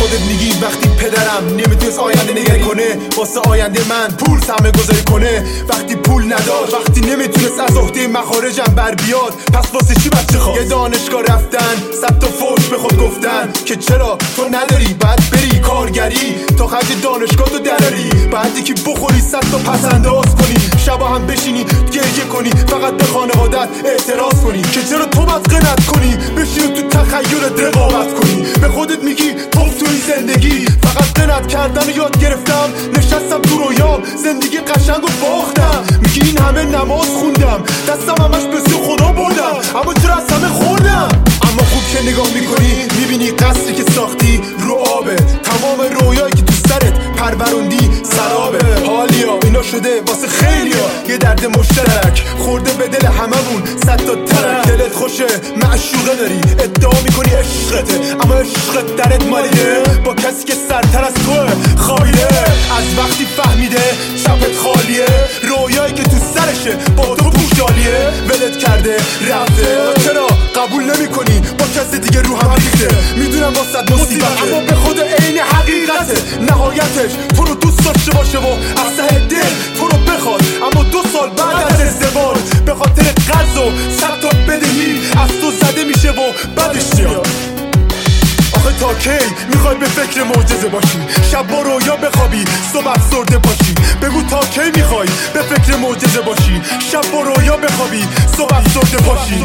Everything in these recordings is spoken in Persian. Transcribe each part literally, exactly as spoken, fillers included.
خودت میگی وقتی پدرم نمیتونست آینده نگری کنه واسه آینده من پول سرمایه گذاری کنه، وقتی پول نداشت، وقتی نمیتونست از عهده مخارجم بر بیاد، پس واسه چی بچه خواست؟ یه دانشگاه رفتن، صد تا فوش به خود گفتن که چرا تو نداری، باید بری کارگری تا خرج دانشگاه تو دراری، بعد یکی بخوری صد تا پسنداز کنی، شبا هم بشینی گریه کنی، فقط به خانوادت اعتراض کنی که چرا تو باید قناعت کنی، بشینی تو تخیلت رقابت کنی، به خودت میگی توف توی زندگی، فقط قناعت کردن یاد گرفتم، نشستم تو رویام زندگی قشنگ و باختم، میگی این همه نماز خوندم، دستم همش به سوی خدا بردم، اما چرا از همه خوردم؟ اما خوب که نگاه میکنی میبینی قصری که ساختی رو آبه، تمام رویایی که تو سرت پروروندی سرابه، حالیا اینا شده واسه خیلیا یه درد مشترک، خورده به دل هممون صد تا ترک، دلت خوشه معشوقه داری، ادعا میکنی عشقته، اما عشقت درت مالیده با کسی که سرتر از توه خوابیده، از وقتی فهمیده شبت خالیه، رویایی که تو سرشه با تو پوشالیه، ولت کرده رفته، چرا قبول نمی کنی با کسی دیگه رو هم ریخته، میدونم واسه مصیبت اما به خود عین حقیقته، نهایتش تو رو دوست داشته باشه و از ته دل تو رو بخواد، اما دو سال بعد از ازدواج به خاطر قرض و صد تا بدهی از تو زده میشه و بعدش میاد. آخه تا کی میخوای به فکر معجزه باشی، شب با رویا بخوابی صبح افسرده باشی، بگو تا کی میخوای به فکر معجزه باشی، شب با رویا بخوابی صبح افسرده باشی.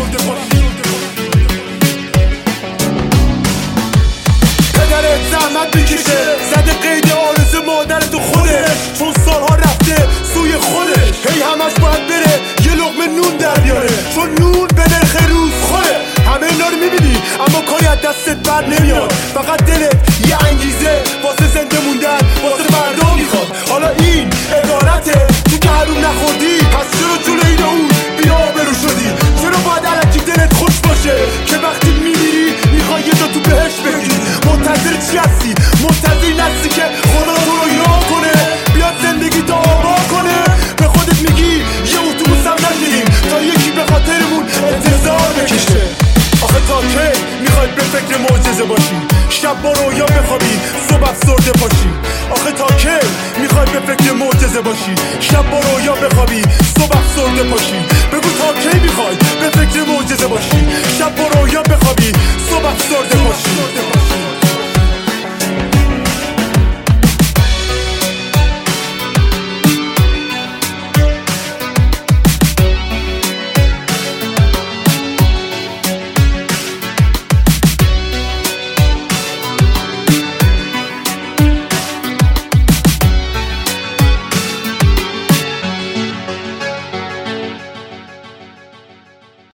پدرت زحمت میکشه زده قید آرزو مادرت تو خودش، چون سالها رفته سوی خودش، هی همش باید بره یه لقمه نون در بیاره، چون نون به نرخ روز خوره، همه اینا رو میبینی اما کاری از دستت بر نمیاد، فقط دلت یه انگیزه واسه زنده موندن واسه فردا میخواد، حالا این عبارته تو که حروم نخوردی، پس چرا جلوی این اون بیا آبرو شدی، چرا باید الکی دلت خوش باشه که وقتی میمیری میخوای یه جا تو بهش بگیری، منتظر چی هستی؟ منتظر این هستی که خدا تو رو یاد کنه بیاد زندگی تو آباد کنه، به خودت میگی یه اتوبوس هم نگیریم تا یکی به خاطرمون انتظار بکشه. آخه تا کی میخوای به فکر معجزه باشی، شب با رویا بخوابی صبح افسرده باشی، آخه تا کی میخوای به فکر معجزه باشی، شب با رویا بخوابی صبح افسرده باشی، بگو